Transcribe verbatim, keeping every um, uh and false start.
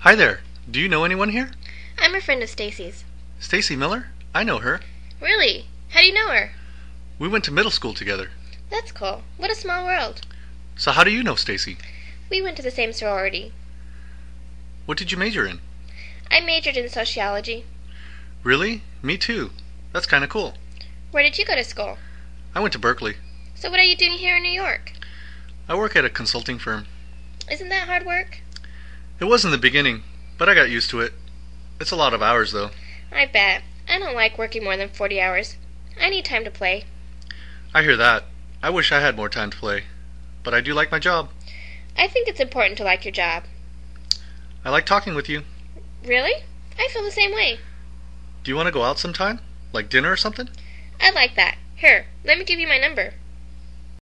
Hi there. Do you know anyone here? I'm a friend of Stacy's. Stacy Miller? I know her. Really? How do you know her? We went to middle school together. That's cool. What a small world. So how do you know Stacy? We went to the same sorority. What did you major in? I majored in sociology. Really? Me too. That's kind of cool. Where did you go to school? I went to Berkeley. So what are you doing here in New York? I work at a consulting firm. Isn't that hard work? It was in the beginning, but I got used to it. It's a lot of hours, though. I bet. I don't like working more than forty hours. I need time to play. I hear that. I wish I had more time to play. But I do like my job. I think it's important to like your job. I like talking with you. Really? I feel the same way. Do you want to go out sometime? Like dinner or something? I'd like that. Here, let me give you my number.